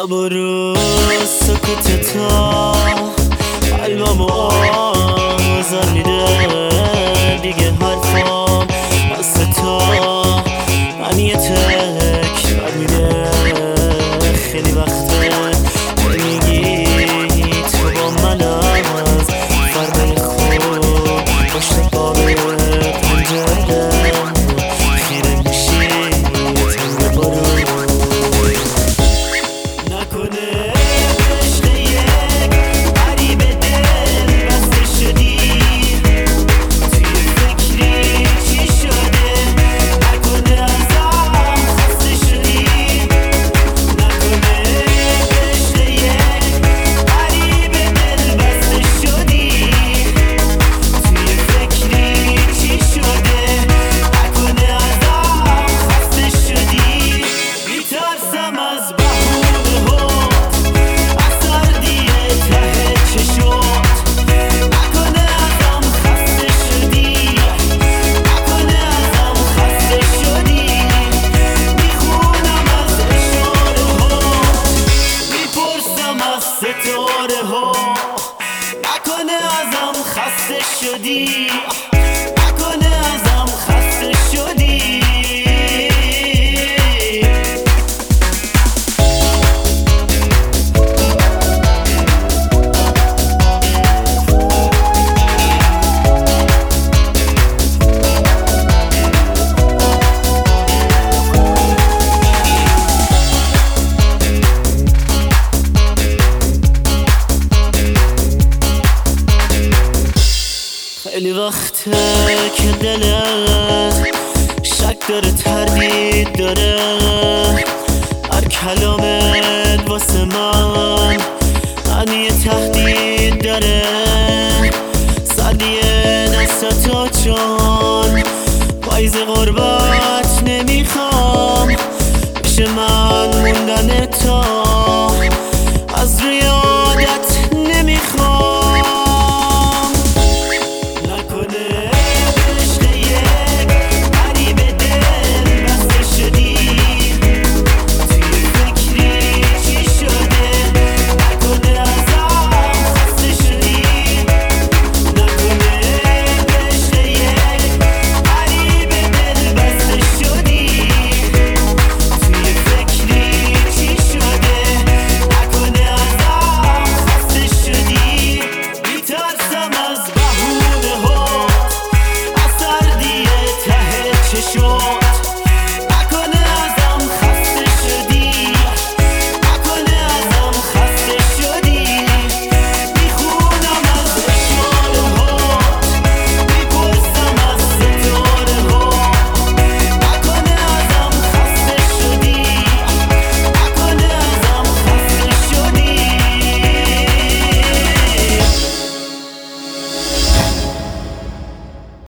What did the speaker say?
شب و روز سکوت تا قلبم آزار میده دیگه حرفام واسه تو من یه تک بر میده خیلی وقته میگی تو با من از فرده خوب پشت باب پنجره خیره میشی تنگ بارون نکنه عشق یک غریب دل بسته شدی توی فکری چی شده نکنه ازم خسته شدی نکنه عشق یک غریب دل بسته شدی توی فکری چی شده نکنه ازم خسته شدی میترسم از ستاره ها نکنه ازم خسته شدی نکنه ازم خسته شدی خیلی وقته که دلت شک داره تردید داره هر کلامت واسه من یه تهدید داره سردی دستاتو چون پاییز غربت نمیخوام پیش من موندن تو